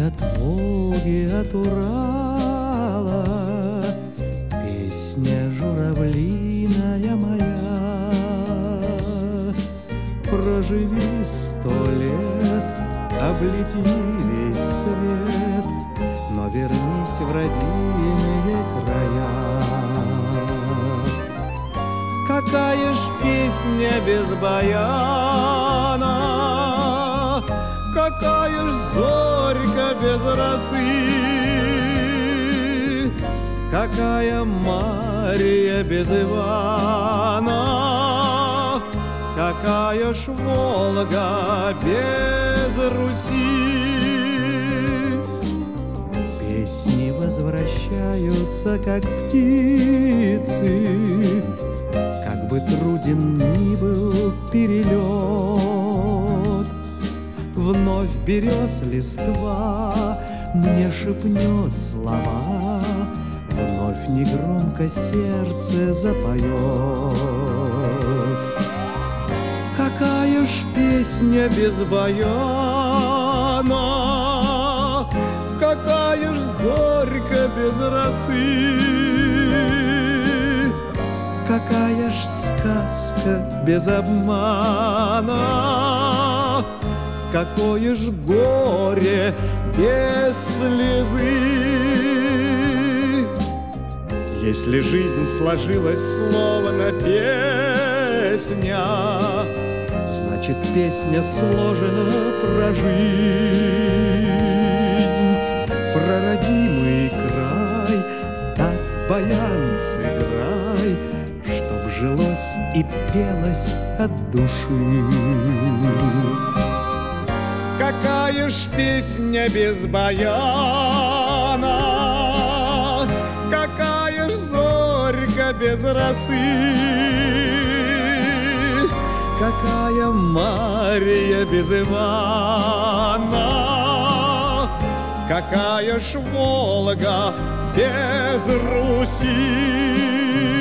от Волги, от Урала, песня журавлиная моя. Проживи 100 лет, облети весь свет, но вернись в родимые края. Какая ж песня без баяна, какая ж зорька без росы, какая Мария без Ивана, какая ж Волга без Руси. Песни возвращаются, как птицы, как бы труден ни был перелет. Вновь берез листва мне шепнет слова, вновь негромко сердце запоет. Какая ж песня без баяна, какая ж зорька без росы, какая ж сказка без обмана, какое ж горе без слезы. Если жизнь сложилась словно песня, значит, песня сложена про жизнь, про родимый край. Так баян сыграй, чтоб жилось и пелось от души. Какая ж песня без баяна, какая ж зорька без росы, какая Мария без Ивана, какая ж Волга без Руси.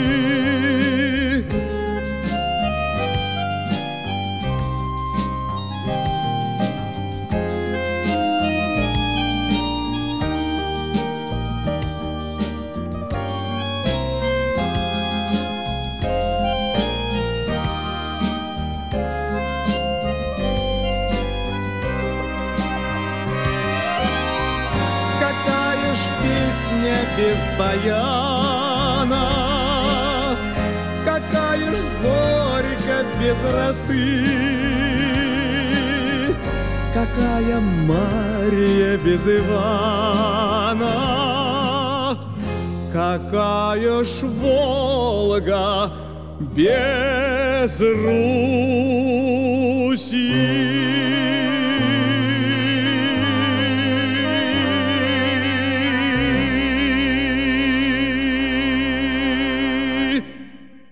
Песня без баяна, какая ж зорька без росы, какая Мария без Ивана, какая ж Волга без Руси.